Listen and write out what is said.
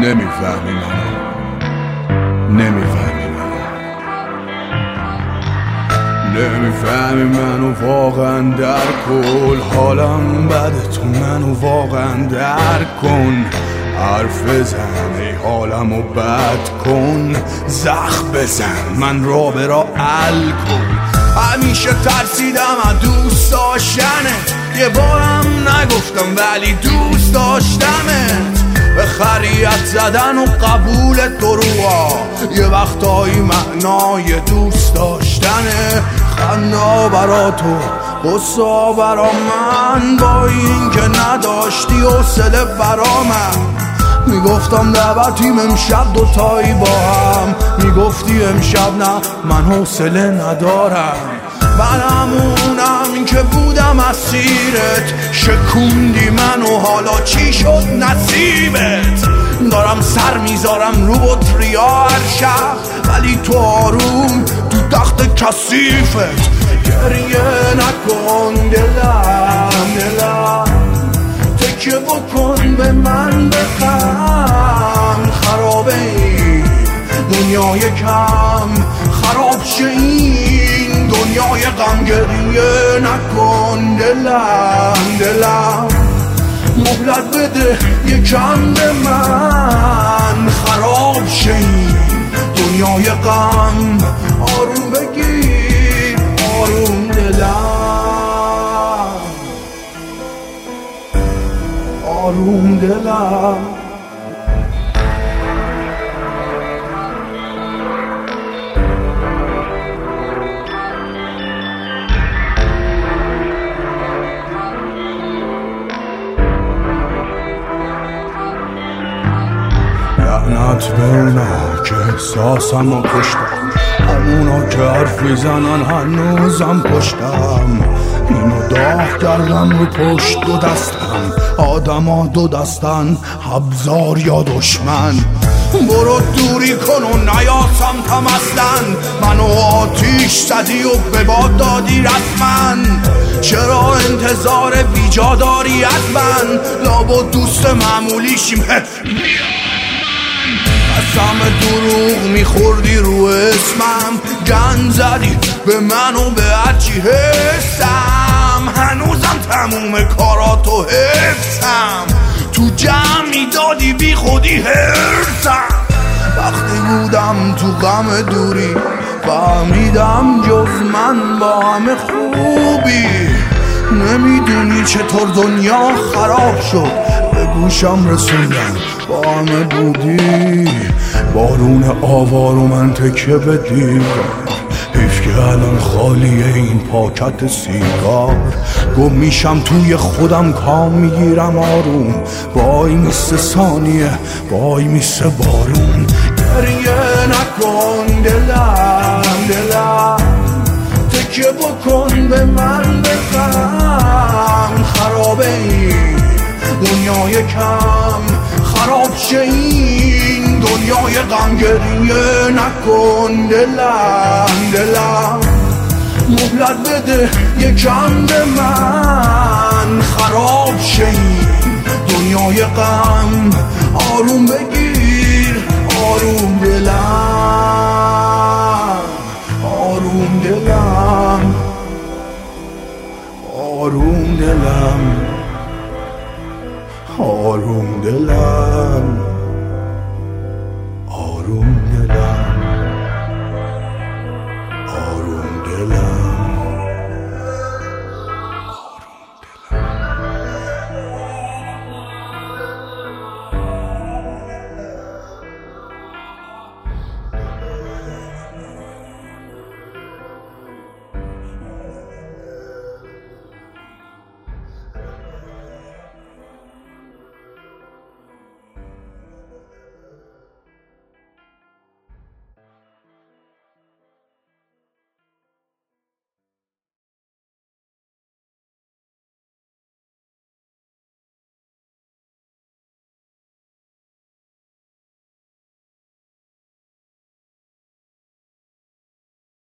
نمیفهمی منو، نمیفهمی منو، نمیفهمی منو واقعا درک کن. حالم بده تو منو واقعا درک کن. حرف بزن ای حالمو بد کن. زخم بزن من را به را ال کن. همیشه ترسیدم از دوست داشتنت، یه بارم نگفتم ولی دوست داشتمت. به خریت زدن و قبول دروغا یه وقتایی معنای دوست داشتنه. خنده برا تو غصه برا من، با این که نداشتی حوصله برا من. میگفتم دعوتیم امشب دوتایی با هم، میگفتی امشب نه من حوصله ندارم. من همونم که بودم اسیرت، شکوندی منو حالا چی شد نصیبت. دارم سر میذارم رو بطریا هر شب، ولی تو آروم تو تخت کثیفت. گریه نکن دلم تکیه بکن به من بخم. خرابه این دنیای کم، خراب شه این دنیای غم. گریه نکن دلم مهلت بده یکم به من. خراب شه این دنیای غم. آروم بگیر آروم دلم، آروم دلم. لعنت به اونا که احساسم رو کشتم، همونا که حرف میزنن هنوزم پشتم. اینو داغ کردم رو پشت دو دستم، آدم ها دو دستن ابزار یا دشمن. برو دوری کن و نیاسم تمستن، منو آتیش زدی و به باد دادی رسمن. چرا انتظار بیجا داری از من؟ لابد دوست معمولیشیم. قسم دروغ میخوردی رو اسمم، گند زدی به من و به هرچی حسم. هنوزم تموم کاراتو حفظم، تو جمع میدادی بی خودی هرسم. وقتی بودم تو غم دوری فهمیدم جز من با همه خوبی. نمیدونی چطور دنیا خراب شد، به گوشم رسوندم با همه بودی. بارون آوار و من تکیه به دیوار، حیف که الان خالیه این پاکت سیگار. گم میشم توی خودم کام میگیرم آروم، وای میسه ثانیه وای میسه بارون. گریه نکن دلم تکیه بکن به من بخم. خرابه این دنیای کم، خراب شه این دنیای غم. گریه نکن دلم مهلت بده یکم به من. خراب شه این دنیای غم. آروم بگیر آروم دلم، آروم دلم، آروم دلم، آروم دلم.